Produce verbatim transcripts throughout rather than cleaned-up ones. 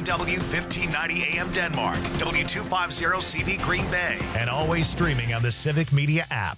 C W fifteen ninety A M Denmark, W two fifty C V Green Bay, and always streaming on the Civic Media app.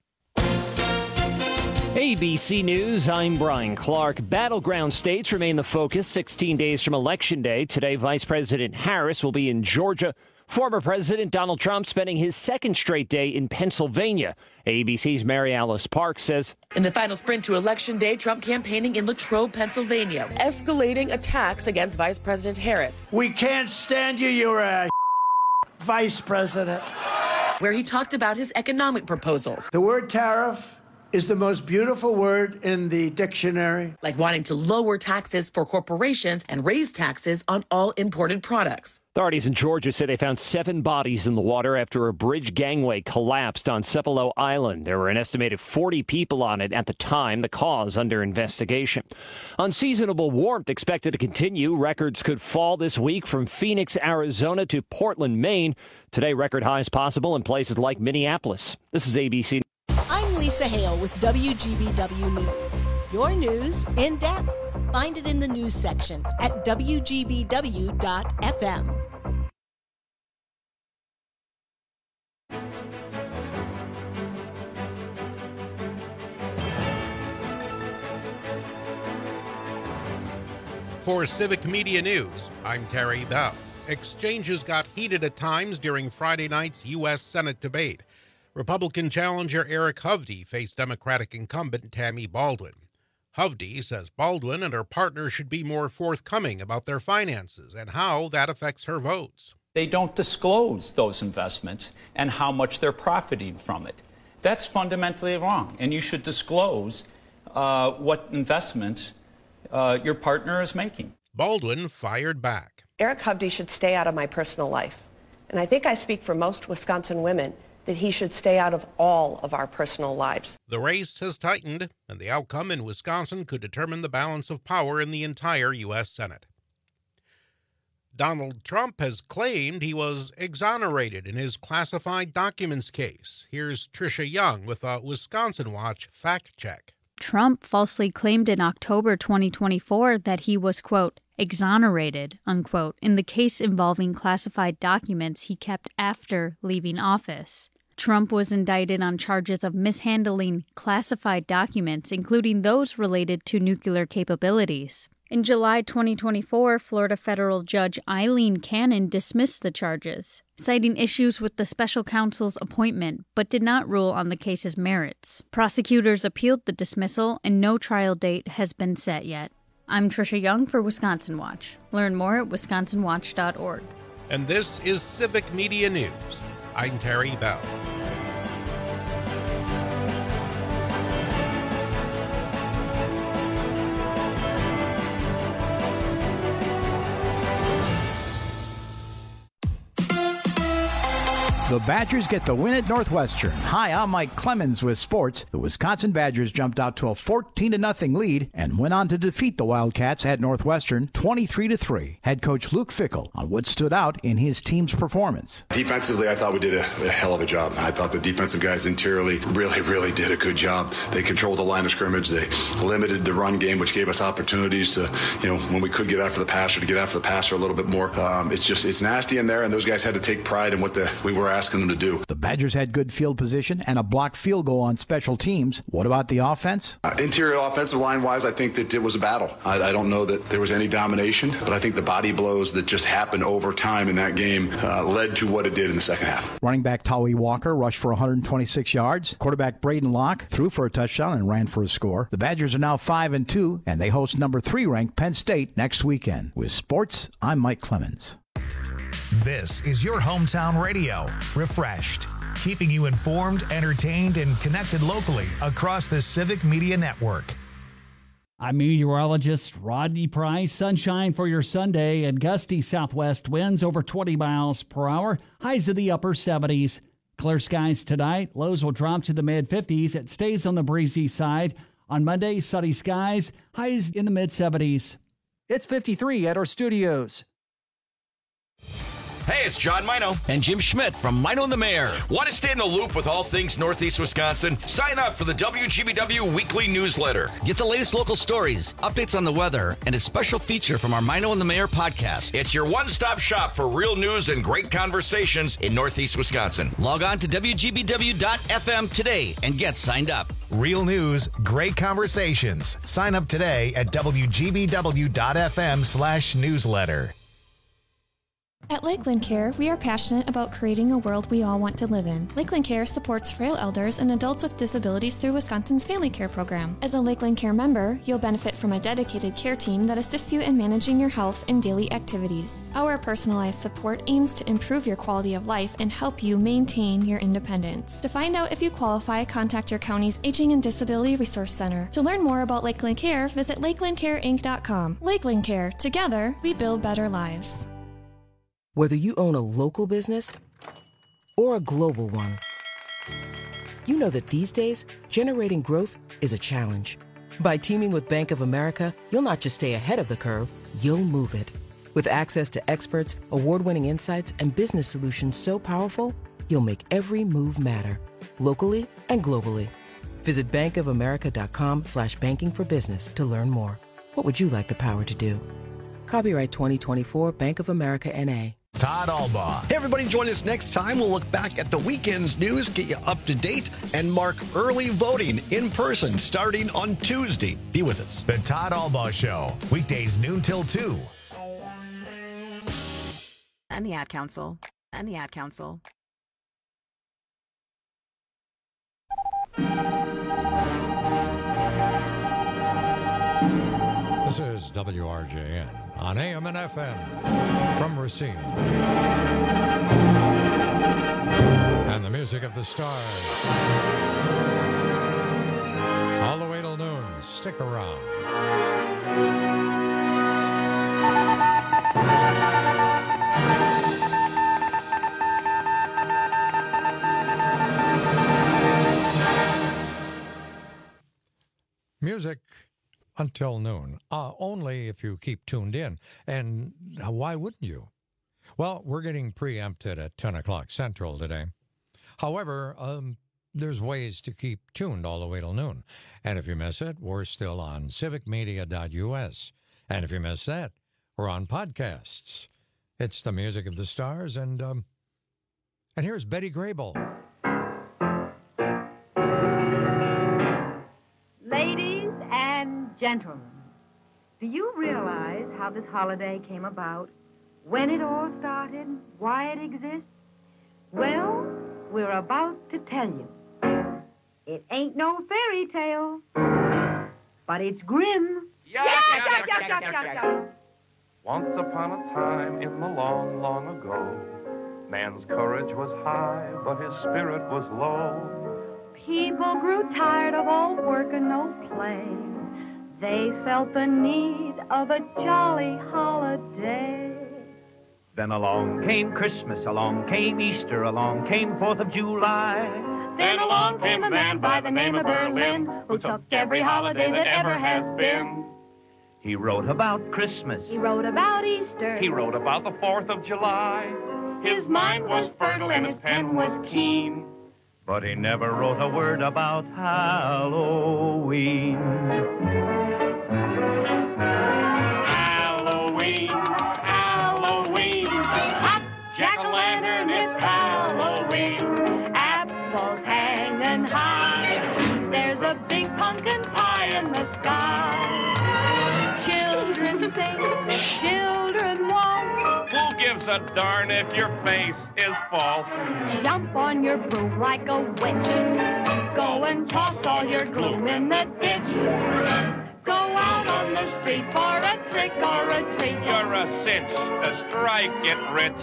A B C News, I'm Brian Clark. Battleground states remain the focus sixteen days from Election Day. Today, Vice President Harris will be in Georgia. Former President Donald Trump spending his second straight day in Pennsylvania. A B C's Mary Alice Park says, in the final sprint to Election Day, Trump campaigning in Latrobe, Pennsylvania, escalating attacks against Vice President Harris. We can't stand you, you're a vice president. Where he talked about his economic proposals. The word tariff is the most beautiful word in the dictionary. Like wanting to lower taxes for corporations and raise taxes on all imported products. Authorities in Georgia say they found seven bodies in the water after a bridge gangway collapsed on Cipolo Island. There were an estimated forty people on it at the time, the cause under investigation. Unseasonable warmth expected to continue. Records could fall this week from Phoenix, Arizona to Portland, Maine. Today, record highs possible in places like Minneapolis. This is A B C. I'm Lisa Hale with W G B W News. Your news in depth. Find it in the news section at W G B W dot F M. For Civic Media News, I'm Terry Bell. Exchanges got heated at times during Friday night's U S Senate debate. Republican challenger Eric Hovde faced Democratic incumbent Tammy Baldwin. Hovde says Baldwin and her partner should be more forthcoming about their finances and how that affects her votes. They don't disclose those investments and how much they're profiting from it. That's fundamentally wrong, and you should disclose uh, what investments uh, your partner is making. Baldwin fired back. Eric Hovde should stay out of my personal life, and I think I speak for most Wisconsin women that he should stay out of all of our personal lives. The race has tightened, and the outcome in Wisconsin could determine the balance of power in the entire U S Senate. Donald Trump has claimed he was exonerated in his classified documents case. Here's Tricia Young with a Wisconsin Watch fact check. Trump falsely claimed in October twenty twenty-four that he was, quote, exonerated, unquote, in the case involving classified documents he kept after leaving office. Trump was indicted on charges of mishandling classified documents, including those related to nuclear capabilities. In July twenty twenty-four, Florida federal judge Eileen Cannon dismissed the charges, citing issues with the special counsel's appointment, but did not rule on the case's merits. Prosecutors appealed the dismissal, and no trial date has been set yet. I'm Tricia Young for Wisconsin Watch. Learn more at wisconsin watch dot org. And this is Civic Media News. I'm Terry Bell. The Badgers get the win at Northwestern. Hi, I'm Mike Clemens with sports. The Wisconsin Badgers jumped out to a fourteen to nothing lead and went on to defeat the Wildcats at Northwestern twenty-three to three. Head coach Luke Fickell on what stood out in his team's performance. Defensively, I thought we did a, a hell of a job. I thought the defensive guys interiorly really, really did a good job. They controlled the line of scrimmage. They limited the run game, which gave us opportunities to, you know, when we could get after the passer, to get after the passer a little bit more. Um, it's just, it's nasty in there, and those guys had to take pride in what the we were asking them to do. The Badgers had good field position and a blocked field goal on special teams. What about the offense? Uh, interior offensive line-wise, I think that it was a battle. I, I don't know that there was any domination, but I think the body blows that just happened over time in that game uh, led to what it did in the second half. Running back Tawi Walker rushed for one hundred twenty-six yards. Quarterback Braden Locke threw for a touchdown and ran for a score. The Badgers are now five and two, and they host number three ranked Penn State next weekend. With sports, I'm Mike Clemens. This is your hometown radio, Refreshed, keeping you informed, entertained, and connected locally across the Civic Media Network. I'm meteorologist Rodney Price. Sunshine for your Sunday and gusty southwest winds over twenty miles per hour, highs in the upper seventies. Clear skies tonight, lows will drop to the mid-fifties. It stays on the breezy side. On Monday, sunny skies, highs in the mid-seventies. It's fifty-three at our studios. Hey, it's John Mino. And Jim Schmidt from Mino and the Mayor. Want to stay in the loop with all things Northeast Wisconsin? Sign up for the W G B W weekly newsletter. Get the latest local stories, updates on the weather, and a special feature from our Mino and the Mayor podcast. It's your one-stop shop for real news and great conversations in Northeast Wisconsin. Log on to W G B W dot F M today and get signed up. Real news, great conversations. Sign up today at W G B W dot F M slash newsletter. At Lakeland Care, we are passionate about creating a world we all want to live in. Lakeland Care supports frail elders and adults with disabilities through Wisconsin's Family Care program. As a Lakeland Care member, you'll benefit from a dedicated care team that assists you in managing your health and daily activities. Our personalized support aims to improve your quality of life and help you maintain your independence. To find out if you qualify, contact your county's Aging and Disability Resource Center. To learn more about Lakeland Care, visit lakeland care inc dot com. Lakeland Care. Together, we build better lives. Whether you own a local business or a global one, you know that these days, generating growth is a challenge. By teaming with Bank of America, you'll not just stay ahead of the curve, you'll move it. With access to experts, award-winning insights, and business solutions so powerful, you'll make every move matter, locally and globally. Visit bankofamerica.com slash banking for business to learn more. What would you like the power to do? Copyright twenty twenty-four Bank of America N A Todd Albaugh. Hey, everybody, join us next time. We'll look back at the weekend's news, get you up to date, and mark early voting in person starting on Tuesday. Be with us. The Todd Albaugh Show, weekdays noon till two. And the Ad Council. And the Ad Council. This is W R J N on A M and F M from Racine. And the music of the stars. All the way till noon. Stick around. Music until noon, uh, only if you keep tuned in. And why wouldn't you? Well, we're getting preempted at ten o'clock Central today. However, um, there's ways to keep tuned all the way till noon. And if you miss it, we're still on civic media dot U S. And if you miss that, we're on podcasts. It's the music of the stars. And, um, and here's Betty Grable. Ladies and gentlemen, do you realize how this holiday came about? When it all started? Why it exists? Well, we're about to tell you. It ain't no fairy tale, but it's grim. Yeah, yeah, yeah, yeah, yeah, yeah, yeah, yeah, yeah. yeah. Once upon a time in the long, long ago, man's courage was high, but his spirit was low. People grew tired of all work and no play. They felt the need of a jolly holiday. Then along came Christmas, along came Easter, along came fourth of July. Then along came a man by the name of Berlin, who took every holiday that ever has been. He wrote about Christmas. He wrote about Easter. He wrote about the fourth of July. His mind was fertile and his pen was keen. But he never wrote a word about Halloween. Halloween, Halloween, hot jack-o'-lantern, it's Halloween. Apples hanging high, there's a big pumpkin pie in the sky. Children sing, children waltz. Who gives a darn if your face is false? Jump on your broom like a witch. Go and toss all your gloom in the ditch. Go out on the street for a trick or a treat. You're a cinch to strike it rich.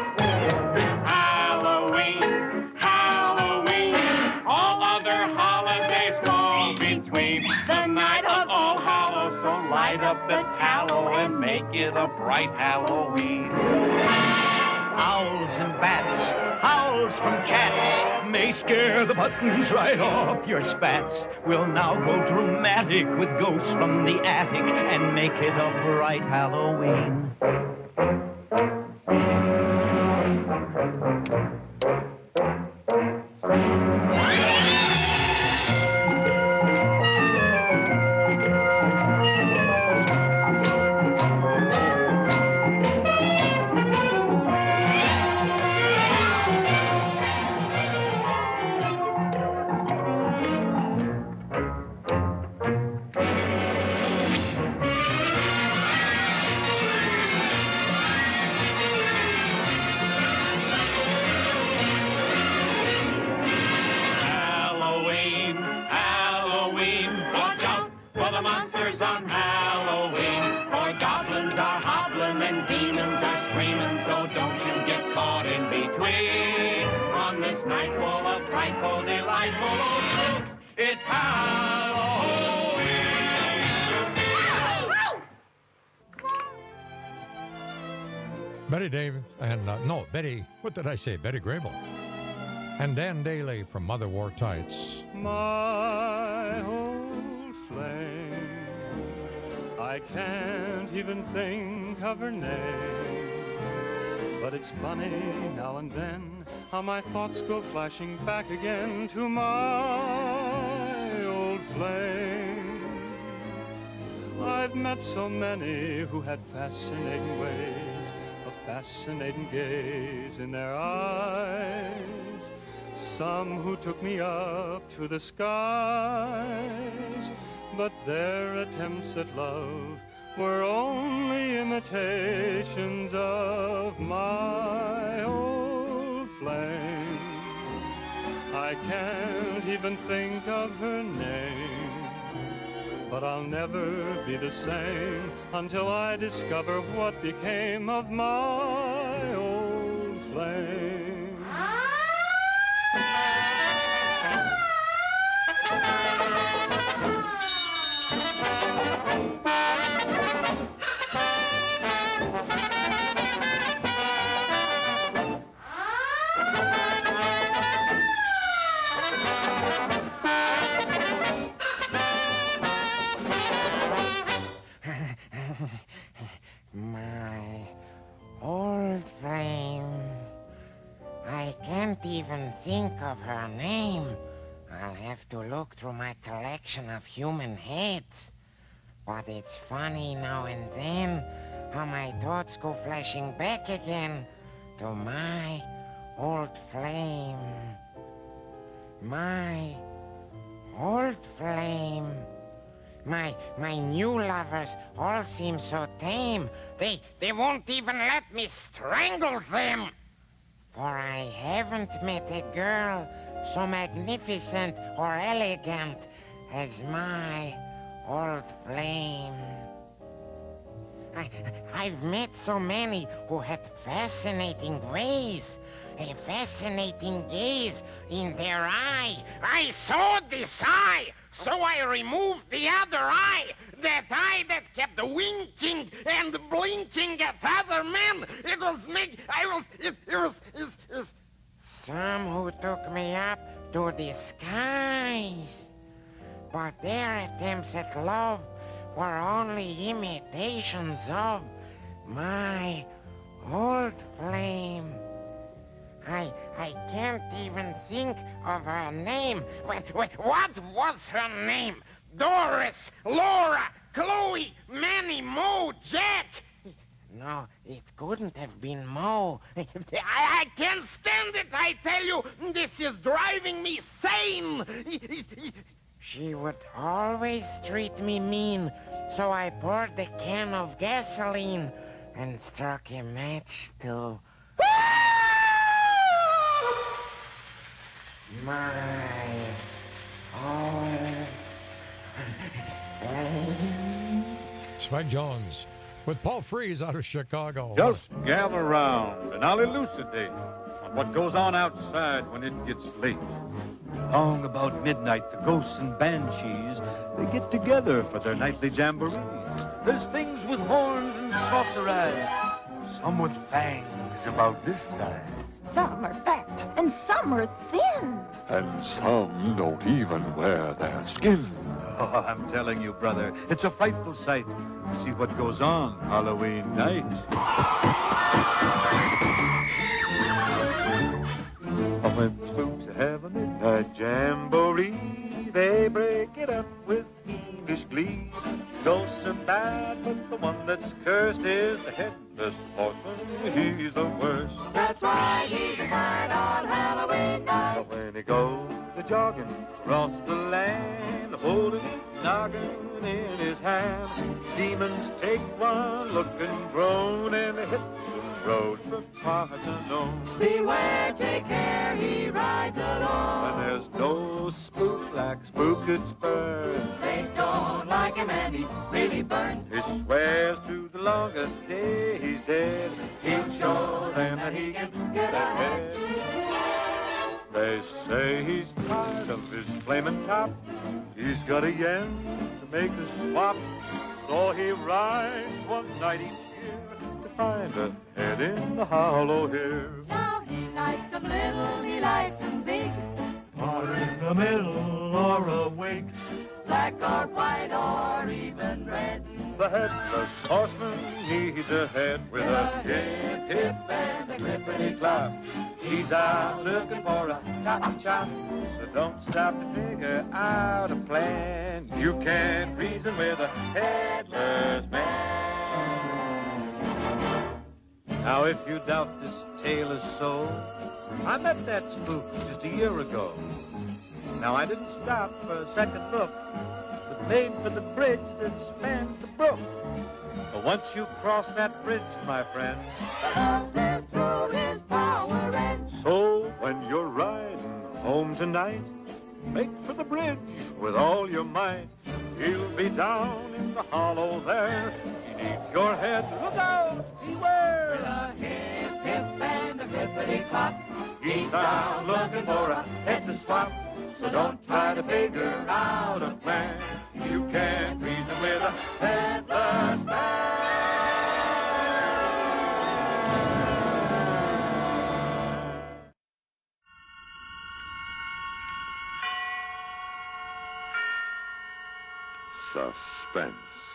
Halloween, Halloween, all other holidays fall between. The night of All Hallows, so light up the tallow and make it a bright Halloween. Owls and bats, howls from cats, may scare the buttons right off your spats. We'll now go dramatic with ghosts from the attic and make it a bright Halloween. the monsters on Halloween. For goblins are hobbling and demons are screaming, so don't you get caught in between. On this night full of frightful, delightful old spooks, it's Halloween. Betty Davis, and uh, no, Betty, what did I say? Betty Grable. And Dan Daly from Mother Wore Tights. My old flame, I can't even think of her name. But it's funny now and then how my thoughts go flashing back again to my old flame. I've met so many who had fascinating ways, a fascinating gaze in their eyes. Some who took me up to the skies, but their attempts at love were only imitations of my old flame. I can't even think of her name, but I'll never be the same until I discover what became of my old flame. My old flame. I can't even think of her name. I'll have to look through my collection of human heads. But it's funny now and then how my thoughts go flashing back again to my old flame. My old flame. My, my new lovers all seem so tame. They, they won't even let me strangle them. For I haven't met a girl so magnificent or elegant as my old flame. I, I've met so many who had fascinating ways, a fascinating gaze in their eye. I saw this eye, so I removed the other eye, that eye that kept winking and blinking at other men. It was me, I was, it, it was, it, it, some who took me up to the skies, but their attempts at love were only imitations of my old flame. I, I can't even think of her name. Wait, wait, what was her name? Doris, Laura, Chloe, Manny, Mo, Jack. No, it couldn't have been Mo. I, I can't stand it, I tell you. This is driving me sane. She would always treat me mean, so I poured the can of gasoline and struck a match to my old flame. Spike Jones with Paul Frees out of Chicago. Just gather round and I'll elucidate on what goes on outside when it gets late. Long about midnight, the ghosts and banshees, they get together for their nightly jamboree. There's things with horns and saucer eyes, some with fangs about this size. Some are fat and some are thin. And some don't even wear their skin. Oh, I'm telling you, brother, it's a frightful sight to see what goes on Halloween night. When spooks have a midnight jamboree, they break it up with fiendish glee. Ghosts are bad, but the one that's cursed is the headless horseman. He's the worst. That's right, he's bad on Halloween night. But when he goes a-jogging across the land, holding a noggin in his hand, demons take one look and groan and hit and road the prophets unknown. Beware, take care, he rides alone. And there's no spook like Spookage Bird. They don't like him and he's really burned. He swears to the longest day he's dead. He'll show them that he can get ahead. They say he's tired of his flaming top. He's got a yen to make a swap. So he rides one night each year to find a head in the hollow here. Now he likes them little, he likes them big. Or in the middle or awake. Black or white or even red. The headless horseman needs a head with a hip, hip, and a clippity clap. He's out looking for a chop chop. So don't stop to figure out a plan. You can't reason with a headless man. Now if you doubt this tale is so, I met that spook just a year ago. Now I didn't stop for a second look, but made for the bridge that spans the brook. But once you cross that bridge, my friend, the monster's through his power ends. So when you're riding home tonight, make for the bridge with all your might. He'll be down in the hollow there. He needs your head. Look out, beware. With a hip, hip, and a clippity clop. He's down looking for a head to swap. So don't try to figure out a plan. You can't reason with a headless man. Suspense.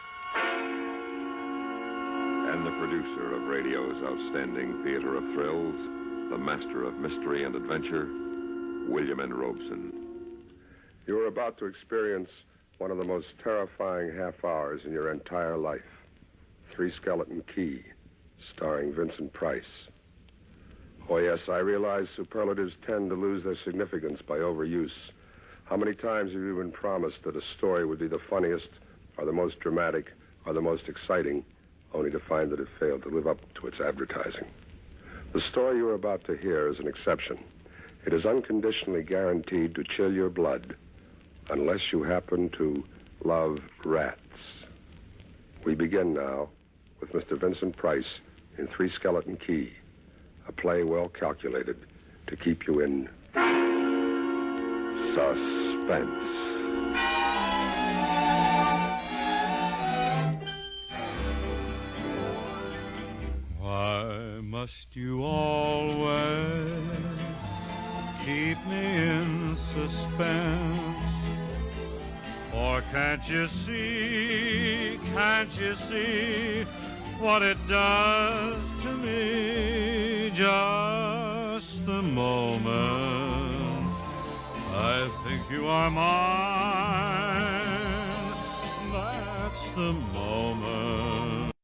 And the producer of radio's outstanding theater of thrills, the master of mystery and adventure, William N. Robeson. You are about to experience one of the most terrifying half hours in your entire life. Three Skeleton Key, starring Vincent Price. Oh, yes, I realize superlatives tend to lose their significance by overuse. How many times have you been promised that a story would be the funniest, or the most dramatic, or the most exciting, only to find that it failed to live up to its advertising? The story you are about to hear is an exception. It is unconditionally guaranteed to chill your blood, unless you happen to love rats. We begin now with Mister Vincent Price in Three Skeleton Key, a play well calculated to keep you in suspense. Why must you always keep me in suspense? Or can't you see, can't you see what it does to me? Just the moment I think you are mine, that's the moment.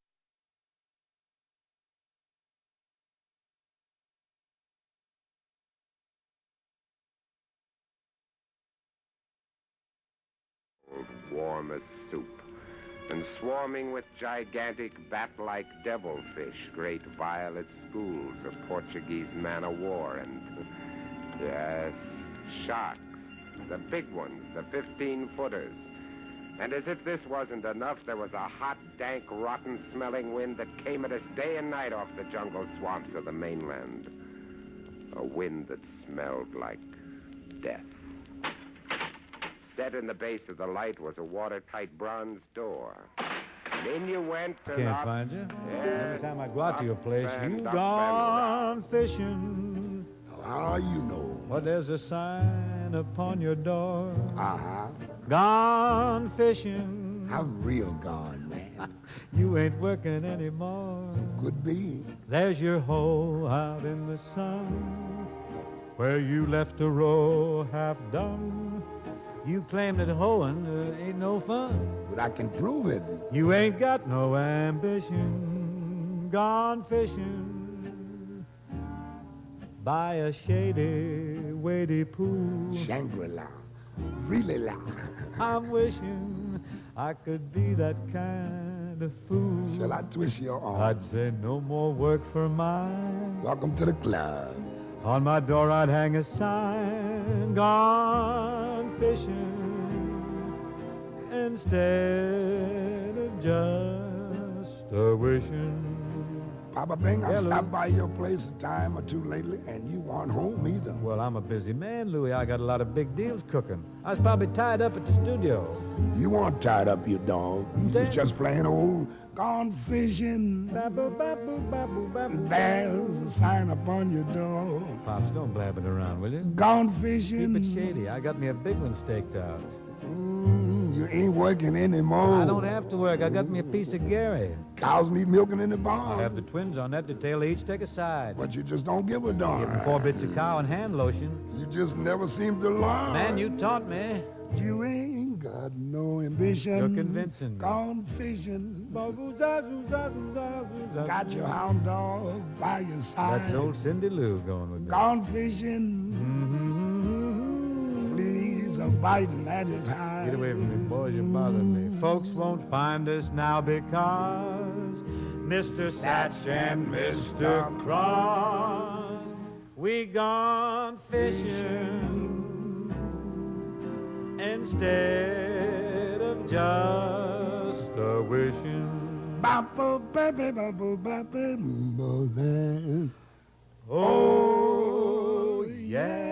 Warm as soup, and swarming with gigantic bat-like devilfish, great violet schools of Portuguese man-o'-war, and, yes, sharks, the big ones, the fifteen-footers. And as if this wasn't enough, there was a hot, dank, rotten-smelling wind that came at us day and night off the jungle swamps of the mainland. A wind that smelled like death. Set in the base of the light was a watertight bronze door. And in you went I and can't up, find you. yes, Every time I go out to your place, and you up gone fishing. How you know? Well, there's a sign upon your door. Uh-huh. Gone fishing. I'm real gone, man. You ain't working anymore. Could be. There's your hole out in the sun, where you left a row half done. You claim that hoeing uh, ain't no fun. But I can prove it. You ain't got no ambition. Gone fishing by a shady, wadey pool. Shangri-La. Really la. I'm wishing I could be that kind had the food. Shall I twist your arm? I'd say no more work for mine. Welcome to the club. On my door I'd hang a sign, gone fishing, instead of just a wishing. Papa Bing, I've Hello. stopped by your place a time or two lately, and you weren't home either. Well, I'm a busy man, Louis. I got a lot of big deals cooking. I was probably tied up at the studio. You weren't tied up, you dog. You was just plain old gone fishing. Baboo, baboo, baboo, baboo. There's a sign upon your door. Pops, don't blab it around, will you? Gone fishing. Keep it shady. I got me a big one staked out. Mm, you ain't working anymore. I don't have to work. I got me a piece of Gary. Cows need milking in the barn. I have the twins on that detail. They each take a side. But you just don't give a darn. Give them four bits of cow and hand lotion. You just never seem to learn. Man, you taught me. You ain't got no ambition. You're convincing me. Gone fishing. Got your hound dog by your side. That's old Cindy Lou going with me. Gone fishing. Mm-hmm. Fleas are biting at his hide. Get away from me, boys. You bother me. Folks won't find us now because Mister Satch and Mister Cross, we gone fishing instead of just a wishing. Oh, yeah.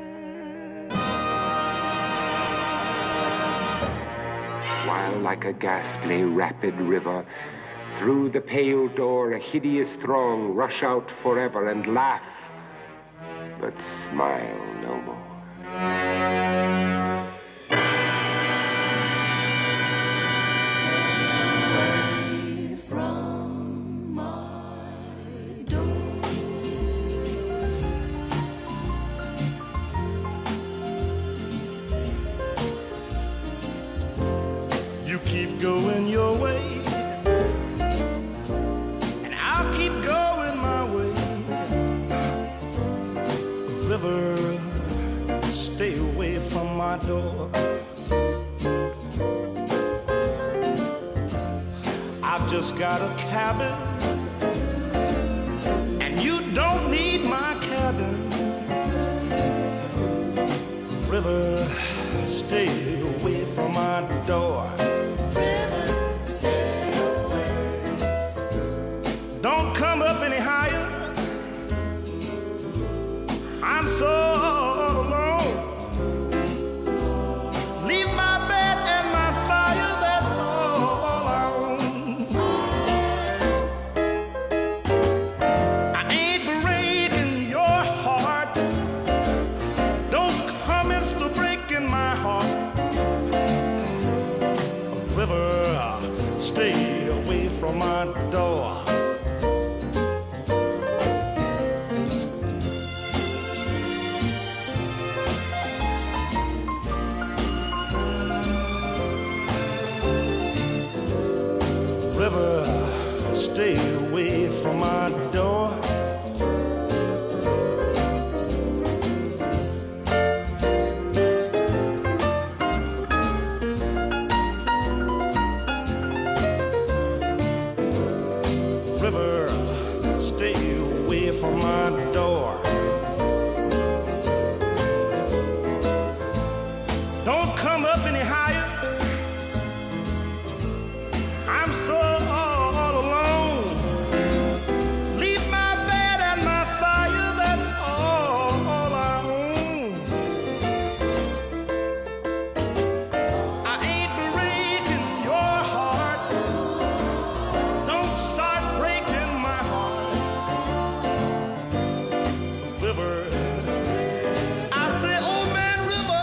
While like a ghastly rapid river, through the pale door a hideous throng rush out forever and laugh, but smile no more. Keep going your way, and I'll keep going my way. River, stay away from my door. I've just got a cabin, and you don't need my cabin. River, stay away from my door. Don't come up any higher. I'm so alone. Leave my bed and my fire, that's all I own. I ain't breaking your heart. Don't come and still breaking my heart. River, stay away from my door. River, stay away from my door. River, stay away from my door. Don't come up any higher. I'm so all alone. Leave my bed and my fire, that's all I own. I ain't breaking your heart. Don't start breaking my heart. River, I say, oh man, river.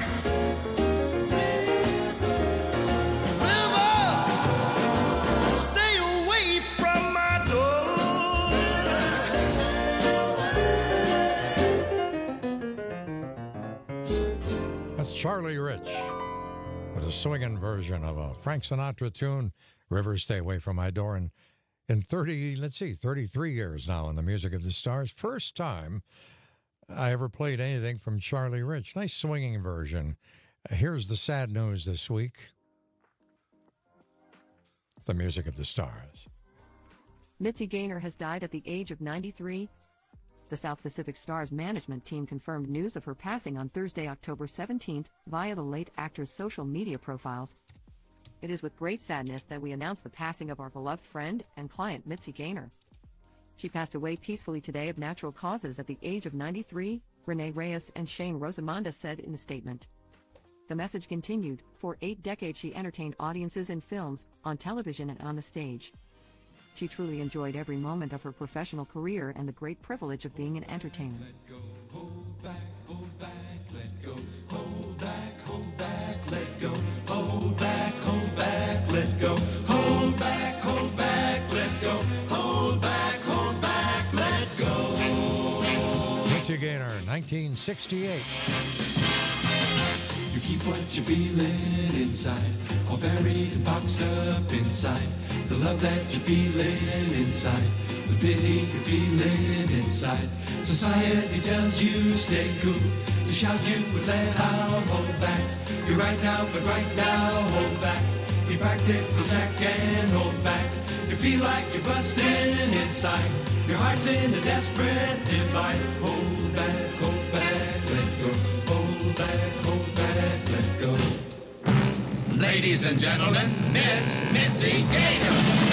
Charlie Rich with a swinging version of a Frank Sinatra tune, River, Stay Away From My Door. And in thirty, let's see, thirty-three years now in the Music of the Stars, first time I ever played anything from Charlie Rich. Nice swinging version. Here's the sad news this week. the music of the stars. Mitzi Gaynor has died at the age of ninety-three. The South Pacific Stars management team confirmed news of her passing on Thursday, October seventeenth, via the late actor's social media profiles. It is with great sadness that we announce the passing of our beloved friend and client Mitzi Gaynor. She passed away peacefully today of natural causes at the age of ninety-three, Renee Reyes and Shane Rosamonda said in a statement. The message continued, for eight decades she entertained audiences in films, on television and on the stage. She truly enjoyed every moment of her professional career and the great privilege of being an entertainer. Let go, hold back, hold back, let go, hold back, hold back, let go, hold back, hold back, let go, hold back, hold back, let go, hold back, hold back, let go. Mitzi Gaynor, nineteen sixty-eight. You keep what you're feeling inside, all buried and boxed up inside. The love that you're feeling inside, the pity you're feeling inside. Society tells you stay cool, you shout you would let out, hold back. You're right now, but right now, hold back. Be practical, Jack, and hold back. You feel like you're busting inside, your heart's in a desperate divide. Hold back, hold back, let go. Hold back, hold back, let go. Ladies and gentlemen, Miss Mitzi Gaynor.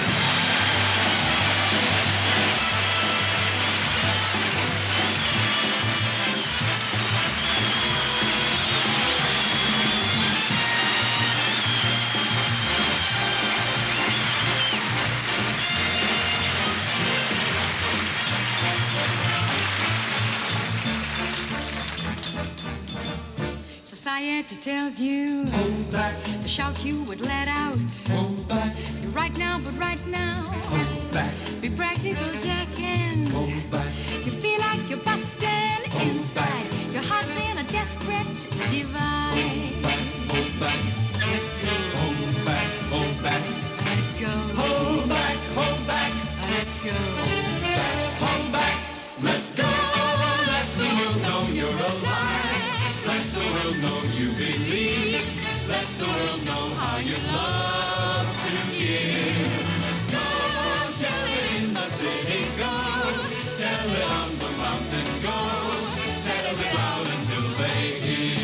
Society tells you hold back, the shout you would let out. Hold back, you're right now, but right now, hold back. Be practical, Jack, and hold back. You feel like you're busting hold inside. Back. Your heart's in a desperate divide. Hold back, hold back, hold back, hold back. Let go. Hold back, hold back, let go. Hold back, hold back, let go. Let the world know you're alive. Let the world know you believe. Let the world know how you love to give. Go, tell it in the city, go. Tell it on the mountain, go. Tell it loud until they hear.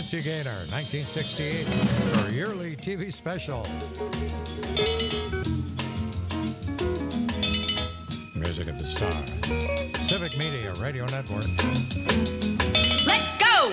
Mitzi Gaynor, nineteen sixty-eight, her yearly T V special. Music of the Star. Civic Media Radio Network. Let go!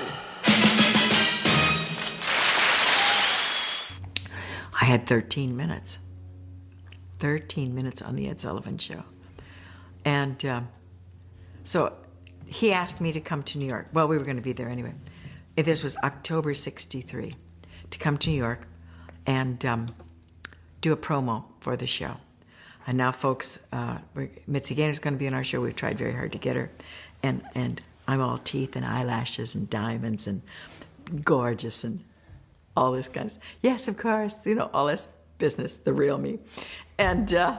I had thirteen minutes. thirteen minutes on the Ed Sullivan Show. And um, so he asked me to come to New York. Well, we were going to be there anyway. This was October sixty-three, to come to New York and um, do a promo for the show. And now, folks, uh, Mitzi Gaynor's going to be on our show. We've tried very hard to get her. And, and I'm all teeth and eyelashes and diamonds and gorgeous and all this kind of stuff. Yes, of course, you know, all this business, the real me. And uh,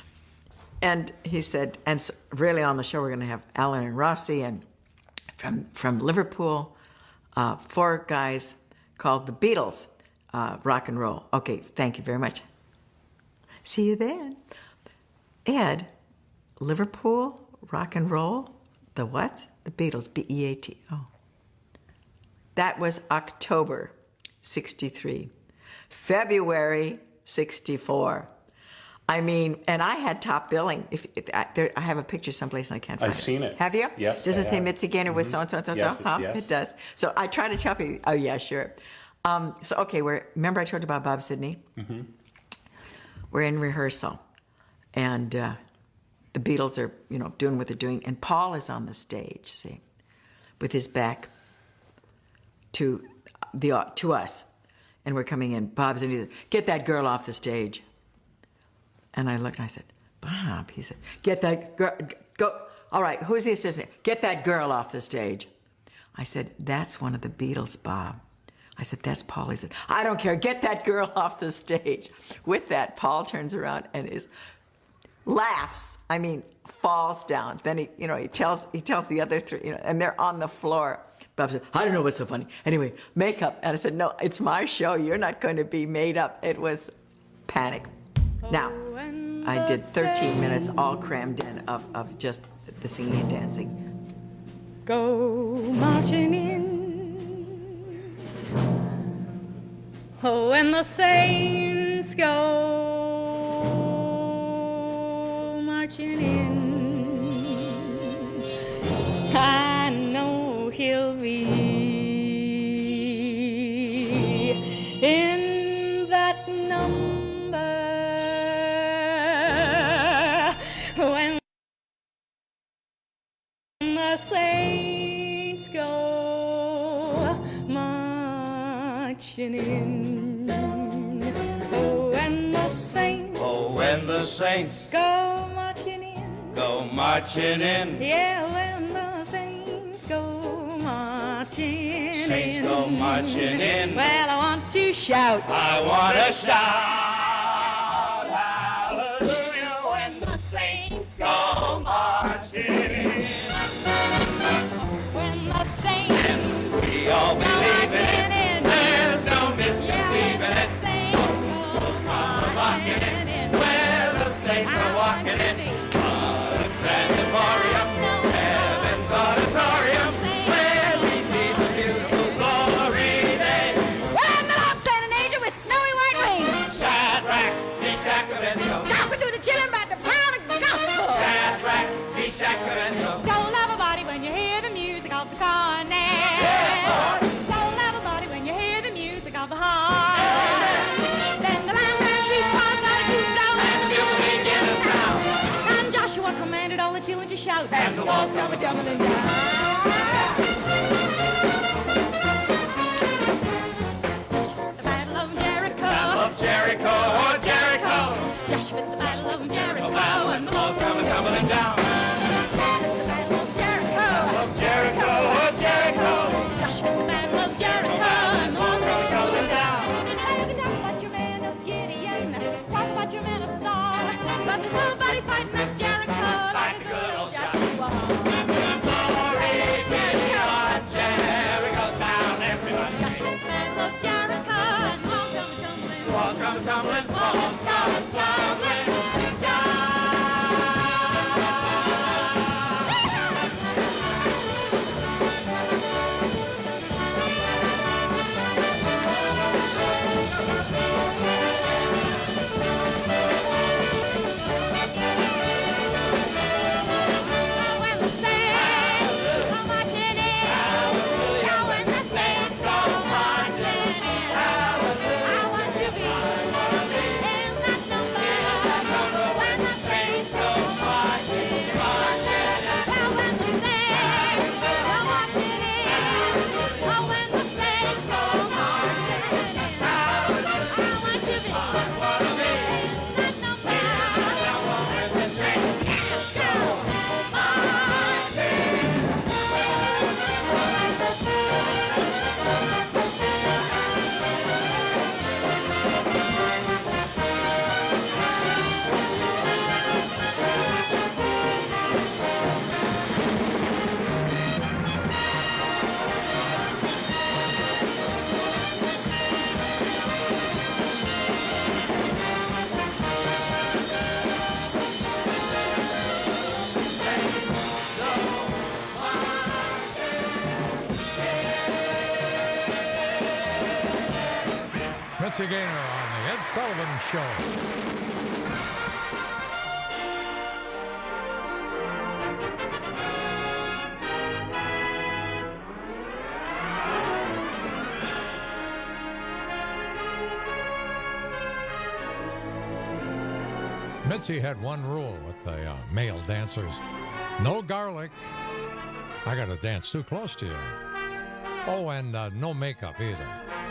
and he said, and so really on the show, we're going to have Alan and Rossi, and from, from Liverpool, Uh, four guys called the Beatles, uh, rock and roll. Okay, thank you very much. See you then. Ed, Liverpool, rock and roll, the what? The Beatles, B E A T. Oh. That was October sixty-three. February sixty-four. I mean, and I had top billing. If, if I, there, I have a picture someplace and I can't find it. I've seen it. Have you? Yes, Does I it say have. Mitzi Gaynor with Mhm. so and so and so? Yes, it- Huh? yes. It does. So I try to tell people. Oh yeah, sure. Um, so okay, we're remember I told you about Bob Sidney. Mm-hmm. We're in rehearsal, and uh, the Beatles are you know doing what they're doing, and Paul is on the stage, see, with his back to the to us, and we're coming in. Bob's in. Get that girl off the stage. And I looked and I said, Bob, he said, get that girl, go, all right, who's the assistant? Get that girl off the stage. I said, that's one of the Beatles, Bob. I said, that's Paul. He said, I don't care, get that girl off the stage. With that, Paul turns around and is, laughs, I mean, falls down. Then he, you know, he tells, he tells the other three, you know, and they're on the floor. Bob said, I don't know what's so funny. Anyway, makeup. And I said, no, it's my show. You're not going to be made up. It was panic. Now, I did thirteen minutes all crammed in of, of just the singing and dancing. Go marching in. Oh, and the saints go marching in. I know he'll be in that number. When the saints go marching in, oh, when the saints, Oh, when the saints go marching in, go marching in, yeah, when the saints go marching saints in, go marching in. well, I want to shout, I want to shout, hallelujah, when the saints go marching in. when the saints We all go believe marching it. in, There's no misconceiving yeah, it. when the saints So go come walking in, in, where the saints are walking in. What a grand emporium, heaven's auditorium, where we see the beautiful glory day. Well, the Lord sent an angel with snowy white wings. Shadrach, Meshach, Abednego. Talking to the children about the power of the gospel. Shadrach, Meshach, Abednego. Don't love a body when you hear the music of the cornet. Don't love a body when you hear the music of the heart. Then the lamb ran sheep started to blow, and the bugle began to sound. And Joshua commanded all the children to shout, and the walls come a-tumbling down. The Battle of Jericho. Battle of Jericho, oh Jericho. Joshua at the Battle of Jericho. Bow and the walls come tumbling down. The Battle of Jericho. Battle of Jericho, oh Jericho. Joshua at the Battle of Jericho. And the walls come tumbling down. Now you can talk about your man of Gideon, talk about your man of Saul, but there's nobody fighting at Jericho like the good old Joshua. Glory be on Jericho town, everybody. Joshua at the Battle of Jericho. And the walls come tumbling. Walls come tumbling, Walls come tumbling down. Mitzi Gaynor on the Ed Sullivan Show. Mitzi had one rule with the uh, male dancers. No garlic. I got to dance too close to you. Oh, and uh, no makeup either.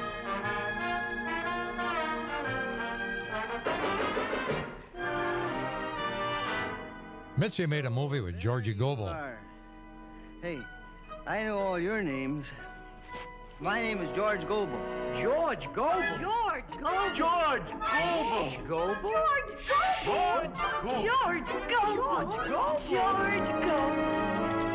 Mitzi made a movie with Georgie Goebel. Hey, I know all your names. My name is George Goebel. George Goebel? George Goebel. George Goebel. George Goebel. George Goebel. George Goebel. George Goebel. George Goebel.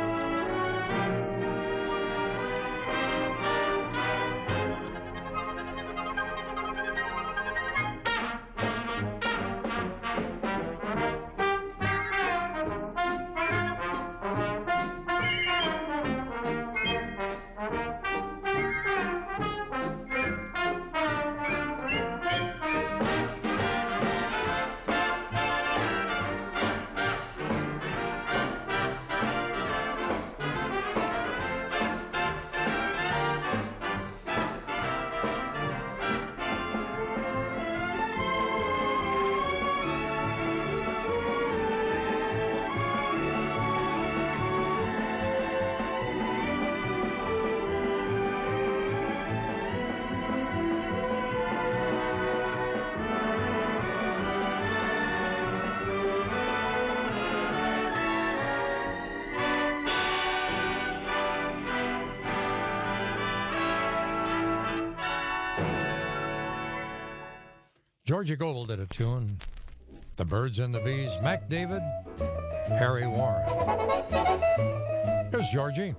Georgie Goebel did a tune. The Birds and the Bees, Mac David, Harry Warren. Here's Georgie.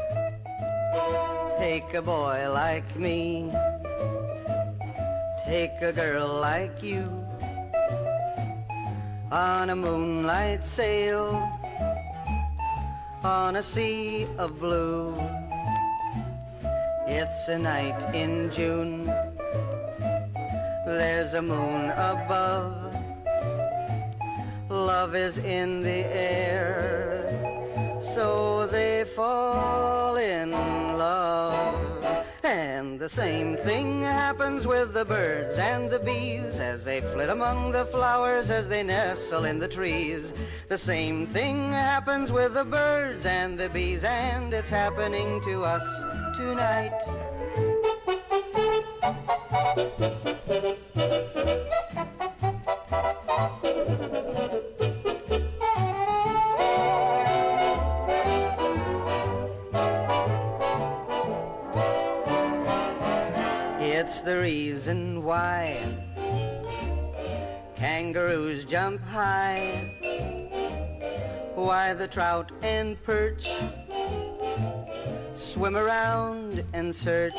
Take a boy like me, take a girl like you, on a moonlight sail, on a sea of blue. It's a night in June, there's a moon above, love is in the air, so they fall in love. And the same thing happens with the birds and the bees as they flit among the flowers, as they nestle in the trees. The same thing happens with the birds and the bees, and it's happening to us tonight. It's the reason why kangaroos jump high, why the trout and perch swim around and search,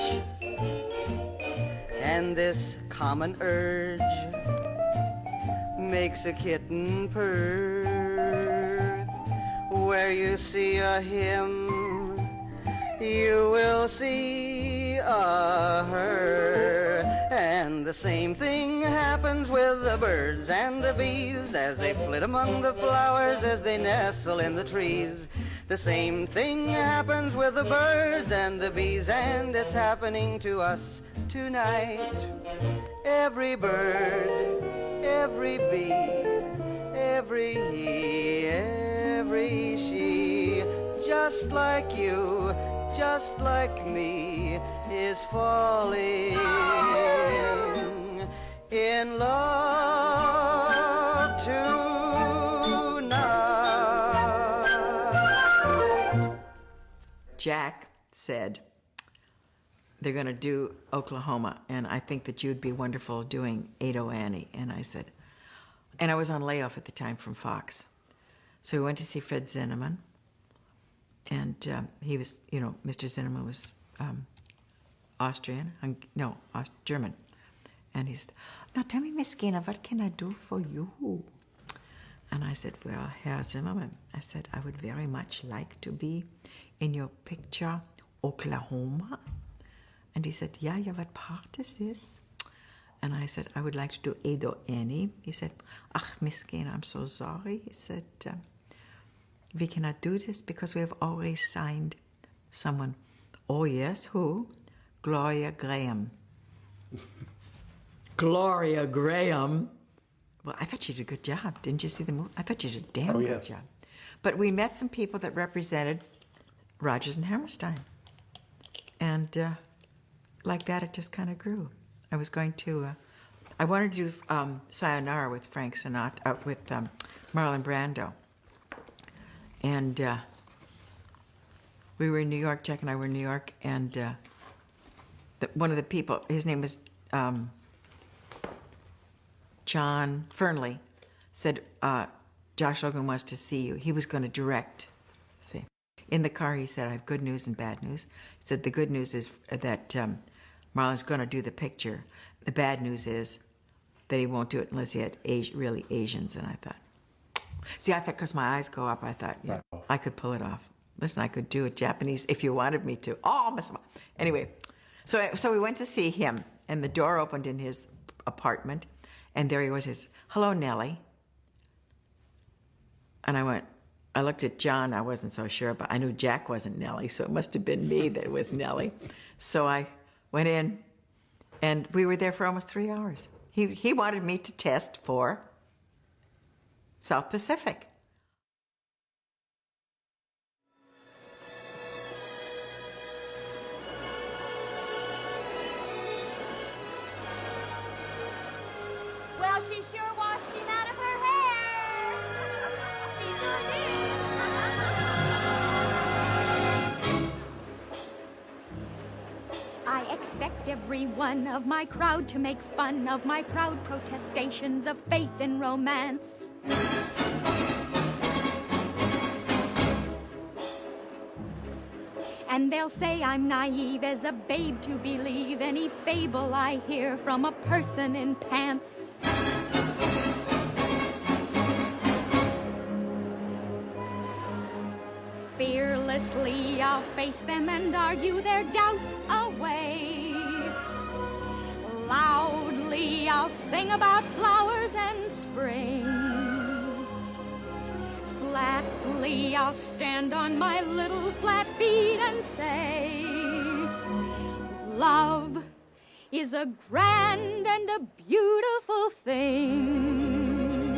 and this common urge makes a kitten purr. Where you see a him, you will see a her. And the same thing happens with the birds and the bees as they flit among the flowers, as they nestle in the trees. The same thing happens with the birds and the bees, and it's happening to us tonight. Every bird, every bee, every he, every she, just like you, just like me, is falling in love tonight. Jack said they're going to do Oklahoma, and I think that you'd be wonderful doing Ado Annie. And I said, and I was on layoff at the time from Fox. So we went to see Fred Zinnemann, and um, he was, you know, Mister Zinnemann was um, Austrian, hung, no, Aust- German. And he said, now tell me, Miss Gaynor, what can I do for you? And I said, well, Herr Zimmerman, I said, I would very much like to be in your picture, Oklahoma. And he said, yeah, yeah, what part is this? And I said, I would like to do Edo Eni. He said, ach, Miss Gaynor, I'm so sorry. He said, um, we cannot do this because we have already signed someone. Oh, yes, who? Gloria Graham. Gloria Graham? Well, I thought she did a good job. Didn't you see the movie? I thought she did a damn Oh, good yes. job. But we met some people that represented Rodgers and Hammerstein. And uh, like that, it just kind of grew. I was going to, uh, I wanted to do um, Sayonara with Frank Sinatra, uh, with um, Marlon Brando. And uh, we were in New York, Jack and I were in New York, and uh, the, one of the people, his name was um, John Fernley, said, uh, Josh Logan wants to see you. He was going to direct. See, in the car, he said, I have good news and bad news. He said, the good news is that um, Marlon's going to do the picture. The bad news is that he won't do it unless he had Asi- really Asians. And I thought, see, I thought because my eyes go up, I thought, yeah, I could pull it off. Listen, I could do it Japanese if you wanted me to. Oh, Miss Ma- anyway, so so we went to see him, and the door opened in his apartment, and there he was. His hello, Nellie. And I went. I looked at John. I wasn't so sure, but I knew Jack wasn't Nellie, so it must have been me that was Nellie. So I went in, and we were there for almost three hours. He he wanted me to test for South Pacific. Well, she sure washed him out of her hair. She sure did. I expect every one of my crowd to make fun of my proud protestations of faith in romance. And they'll say I'm naive as a babe to believe any fable I hear from a person in pants. Fearlessly I'll face them and argue their doubts away. Loudly I'll sing about flowers and spring. Flatly I'll stand on my little flat feet and say, love is a grand and a beautiful thing.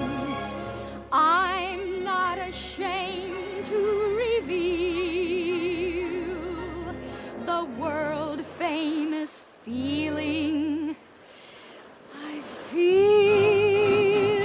I'm not ashamed to reveal the world famous feeling I feel.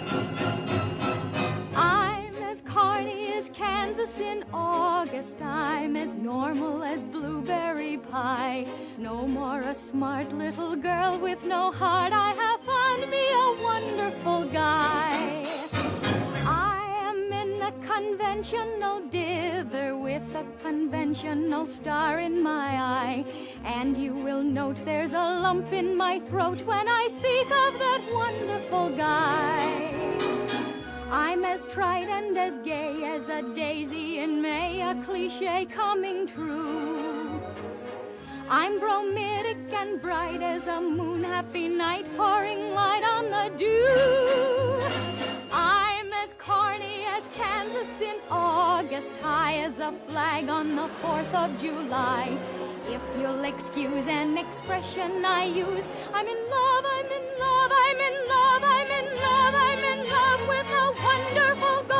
I'm as carny as Kansas in August. I'm as normal as blueberry pie. No more a smart little girl with no heart. I have found me a wonderful guy. I am in a conventional dither with a conventional star in my eye. And you will note there's a lump in my throat when I speak of that wonderful guy. I'm as tried and as gay as a daisy in May, a cliche coming true. I'm bromidic and bright as a moon-happy night, pouring light on the dew. I'm as carny as Kansas in August, high as a flag on the fourth of July. If you'll excuse an expression I use, I'm in love, I'm in love, I'm in love, I'm in love, I'm in love with a wonderful guy.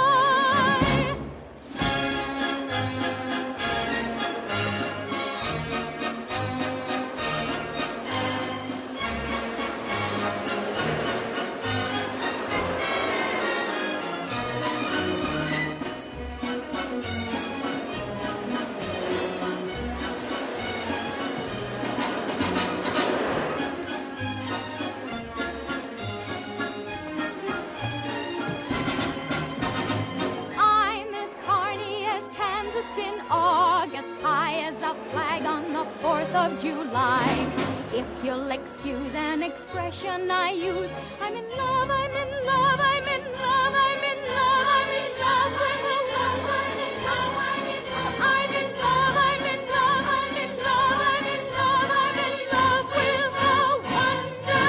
I'm as carny as Kansas in August, high as a flag on the fourth of July. If you'll excuse an expression I use, I'm in love, I'm in love, I'm in love, I'm in love, I'm in love with a woman. I'm in love, I'm in love, I'm in love, I'm in love, I'm in love, I'm in love, I'm in love with a wonderful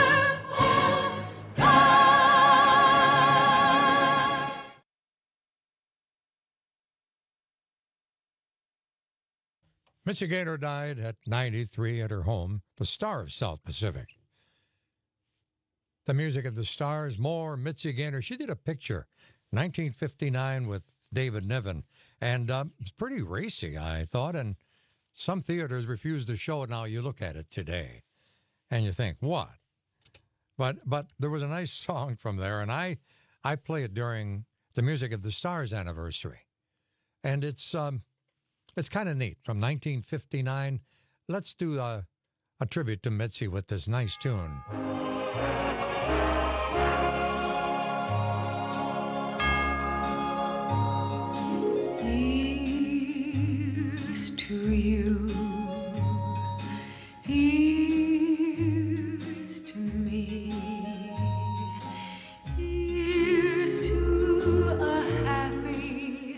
Mitzi Gaynor died at ninety-three at her home, the star of South Pacific. The music of the stars, more Mitzi Gaynor. She did a picture, nineteen fifty-nine, with David Niven, and um, it's pretty racy, I thought, and some theaters refuse to show it. Now you look at it today, and you think, what? But but there was a nice song from there, and I I play it during the Music of the Stars anniversary, and it's um it's kind of neat. From nineteen fifty-nine, let's do a, a tribute to Mitzi with this nice tune. Here's to you. Here's to me. Here's to a happy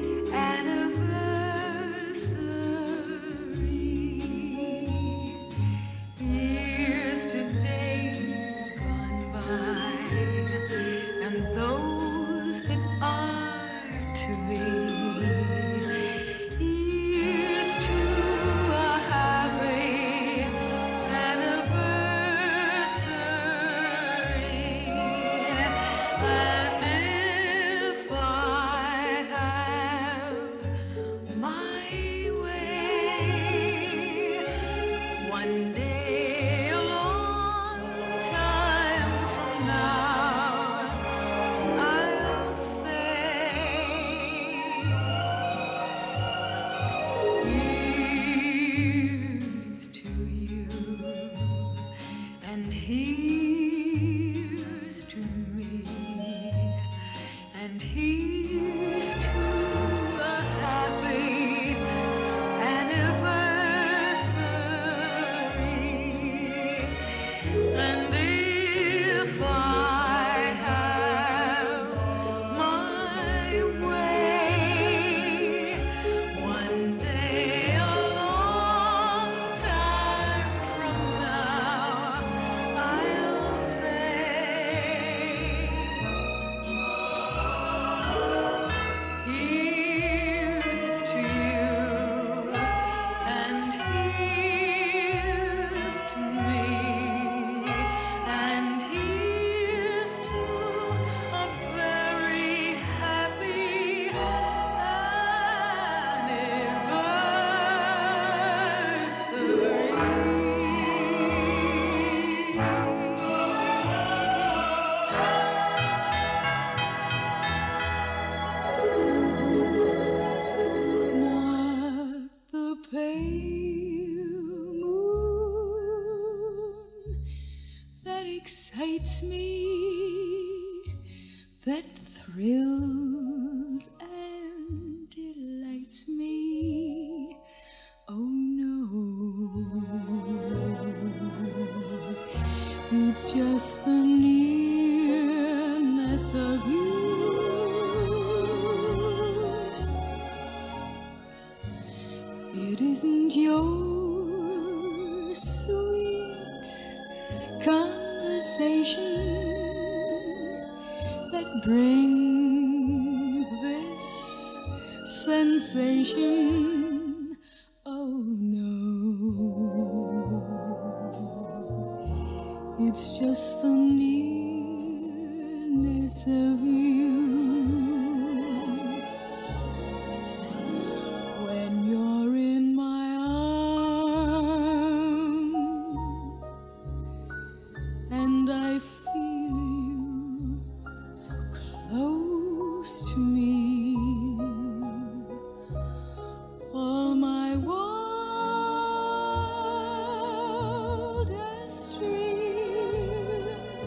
anniversary. Here's to days gone by and those that are to be. Here's to a happy anniversary. And if I have my way, one day a long time from now, I'll say, here's to you, and here's to me, and here's to a happy anniversary. And if I have my way, one day a long time from now, I'll say, here's to you, and here's to me, and here's to a very happy anniversary. It's not the pale moon that excites me, that thrills and delights me. Oh no, it's just the nearness of you. It isn't your sweet conversation that brings this sensation. Oh no, it's just the nearness of you. When you're in my arms and I feel you so close to me, all my wildest dreams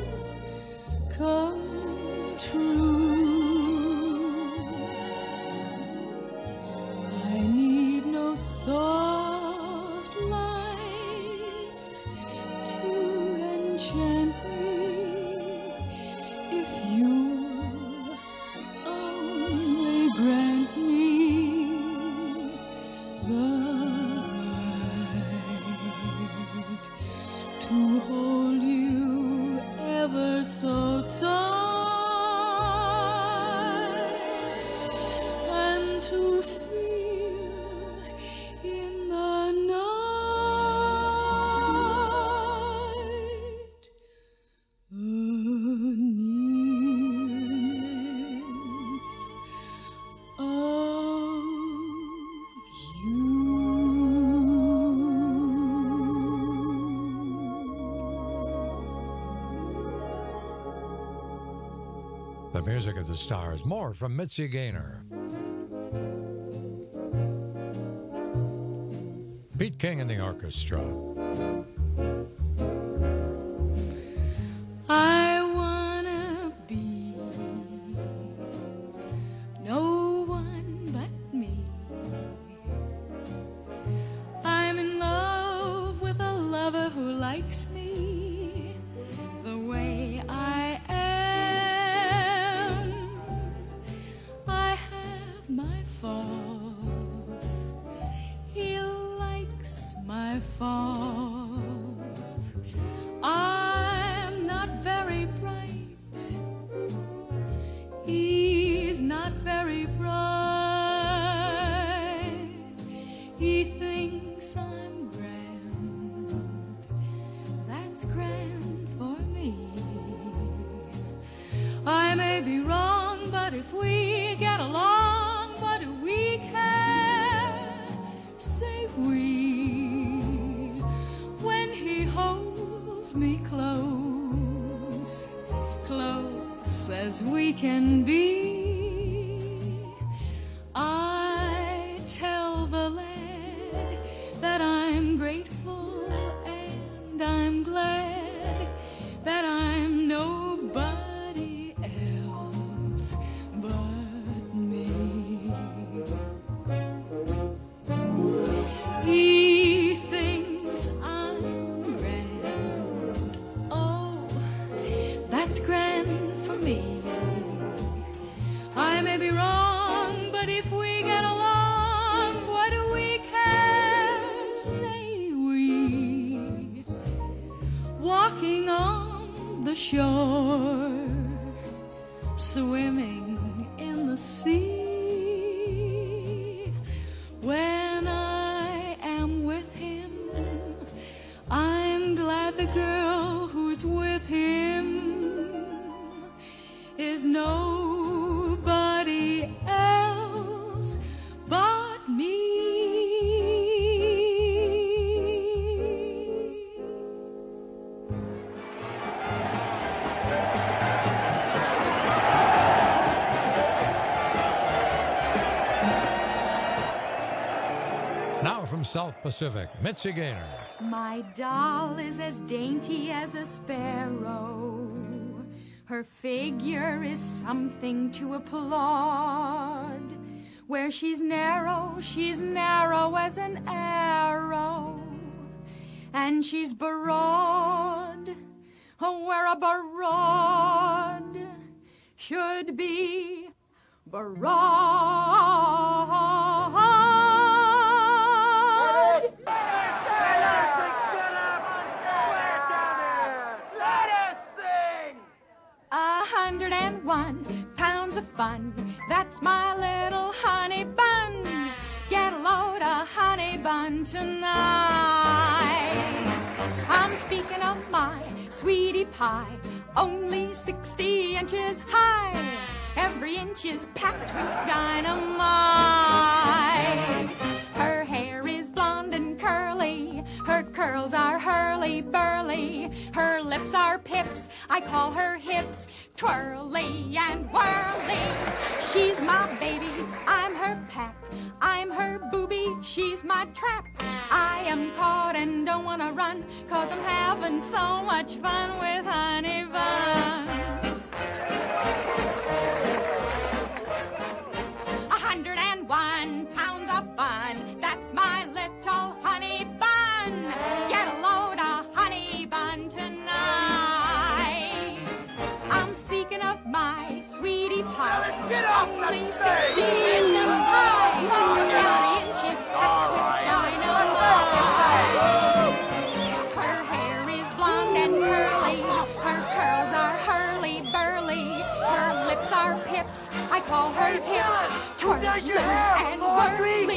music of the stars. More from Mitzi Gaynor. Pete King and the orchestra. I wanna be no one but me. I'm in love with a lover who likes me the way I am. I have my faults. He likes my faults. I'm not very bright. He's not very bright. He thinks I'm grand. That's grand for me. I may be wrong, but if we get along, what do we care? Say we. When he holds me close, close as we can be, I tell the lad that I'm grateful and I'm glad that I'm nobody else but me. He thinks I'm grand. Oh, that's grand for me. I may be wrong, but if we get along, what do we care? Say we. Walking on the shore, swimming in the sea. When I am with him, I'm glad the girl who's with him is nobody else but me. Now from South Pacific, Mitzi Gaynor. My doll is as dainty as a sparrow. Her figure is something to applaud. Where she's narrow, she's narrow as an arrow. And she's broad, oh, where a broad should be broad. A hundred and one pounds of fun, that's my little honey bun. Get a load of honey bun tonight. I'm speaking of my sweetie pie, only sixty inches high. Every inch is packed with dynamite. Her hair is blonde and curly, her curls are hurly-burly, her lips are pips, I call her hips, twirly and whirly. She's my baby, I'm her pap, I'm her booby, she's my trap. I am caught and don't wanna run, 'cause I'm having so much fun with Honey Bun. A hundred and one pounds of fun, that's my little honey bun. Get a load of honey bun tonight. I'm speaking of my sweetie pie, get off only sixty inches high. Every inch is packed with dynamite. Her hair is blonde and curly, her curls are hurly-burly, her lips are pips, I call her hips, twirly and whirly.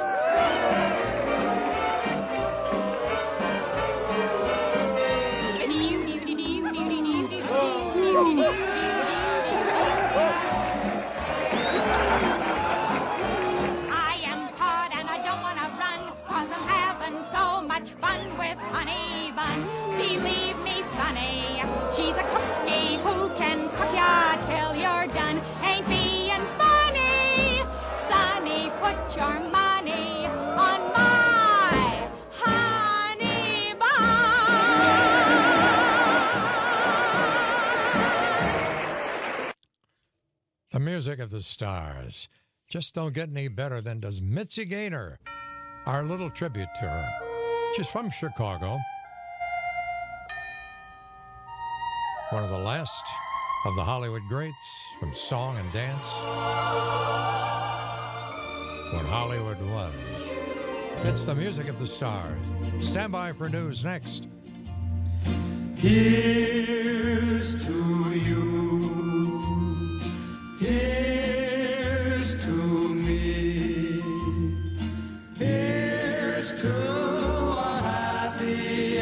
I am caught and I don't want to run, 'cause I'm having so much fun with Honey Bun. Believe me, Sonny, she's a cookie who can cook ya till you're done. our money on my honey bun. The music of the stars just don't get any better than does Mitzi Gaynor. Our little tribute to her. She's from Chicago. One of the last of the Hollywood greats from song and dance. When Hollywood was. It's the music of the stars. Stand by for news next. Here's to you. Here's to me. Here's to a happy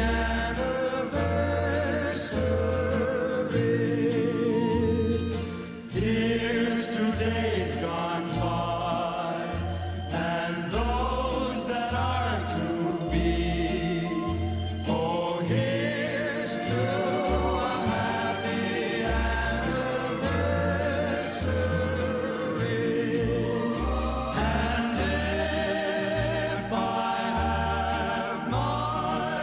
anniversary. Here's to days gone by and those that are to be. Oh, here's to a happy anniversary. And if I have my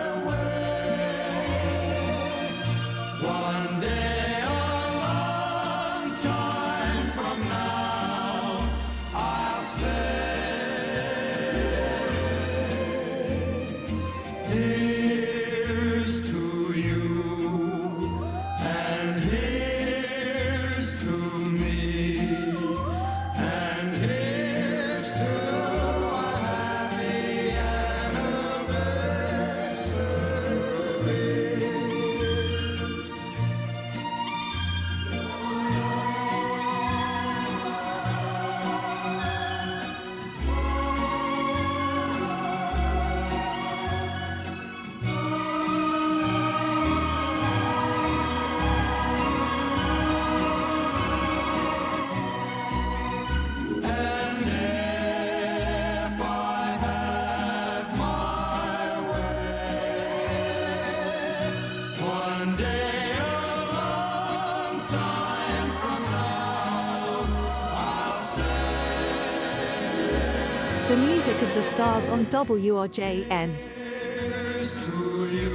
way, one day a long time from now, I'll say, here's to you, and here's to me, and here's to a happy anniversary. And if I have my way, one day a long time from now, I'll say, The music of the stars on W R J N. here's to you,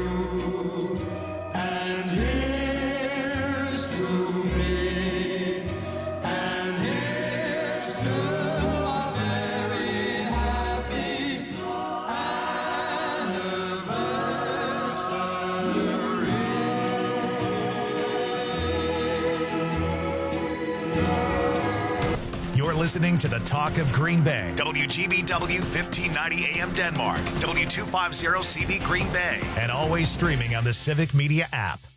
and here's to me, and here's to a very happy anniversary. You're listening to the Talk of Green Bay. W G B W fifteen ninety A M Denmark. W two fifty C V Green Bay. And always streaming on the Civic Media app.